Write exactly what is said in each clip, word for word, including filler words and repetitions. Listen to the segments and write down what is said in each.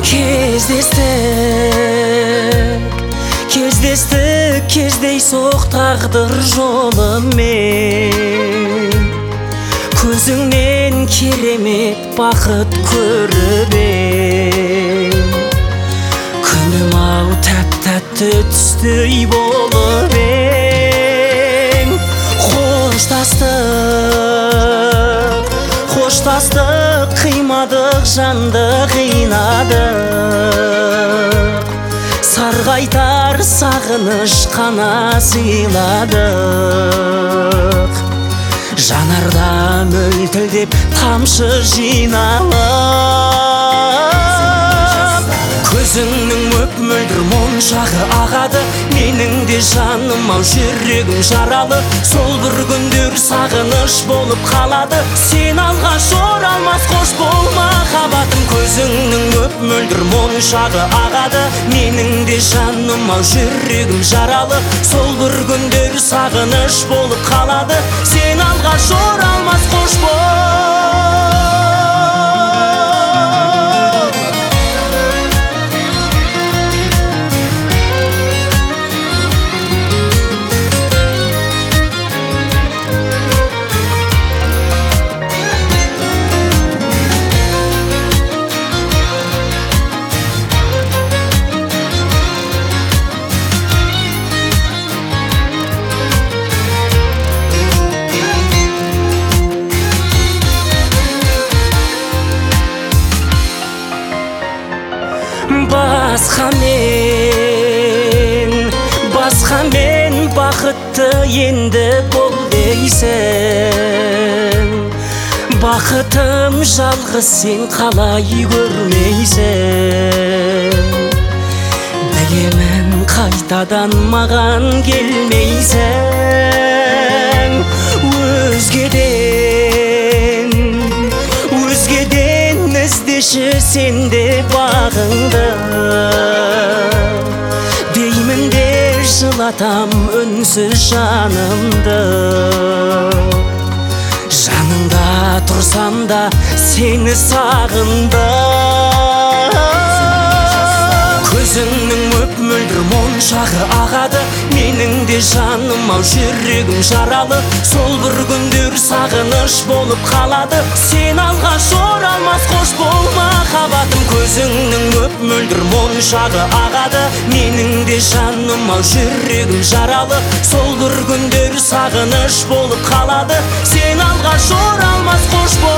Кездестік, кездестік, кездейсоқ тағдыр жолымен. Көзіңнен керемет бақыт көріп ем. Күнім ау тәп-тәтті түстей болып ең. Қоштастық, қоштастық, қимадық, жанды қинадық. Сарғайтар сағыныш қана сыйладық. Жанарда мөлтілдеп тамшы жиналып. Көзіңнің мөп-мөлдір моншағы ағады. Менің де жаным ау жүрегім жаралы. Сол бір күндер сағыныш болып қалады. Сен алғаш оралмас қош болма қабатым. Көзіңнің мөп-мөлдір моншағы ағады. Менің де жаным ау жүрегім жаралы. Сол бір күндер сағыныш болып қалады. Сен алғаш оралмас қош бол. Басқа мен, басқа мен бақытты енді бол дейсің. Бақытым жалғыз сен қалай көрмейсің. Білемін қайтадан маған келмейсің. Өзгеден, өзгеден іздеші сенде бағыңды. Деймін де жылатам үнсіз жанымды. Жаныңда тұрсам да сені сағындым. Көзіңнің мөп-мөлдір моншағы ағады. Менің де жаным ау жүрегім жаралы. Сол бір күндер сағыныш болып қалады. Сен алғаш оралмас қош болма қабатым. Көзіңнің мөп-мөлдір моншағы ағады. Менің де жаным ау жүрегім жаралы. Сол бір күндер сағыныш болып қалады. Сен алғаш оралмас қош бол.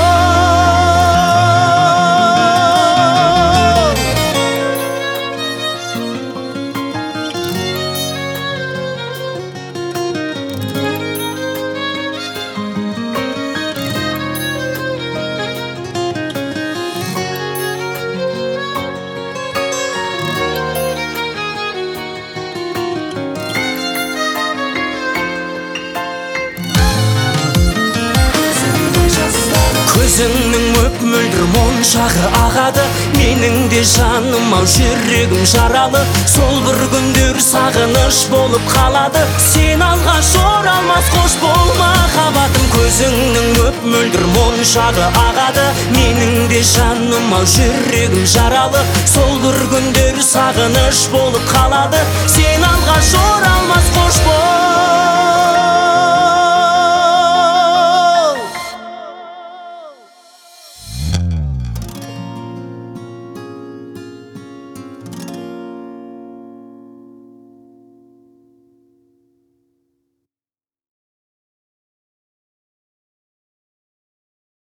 Көзіңнің мөп-мөлдір моншағы ағады. Менің де жаным ау жүрегім жаралы. Сол бір күндер сағыныш болып қалады. Сен алғаш оралмас қош болма қабатым. Көзіңнің мөп-мөлдір моншағы ағады. Менің де жаным ау жүрегім жаралы. Сол бір күндер сағыныш болып қалады. Сен алғаш оралмас қош бол.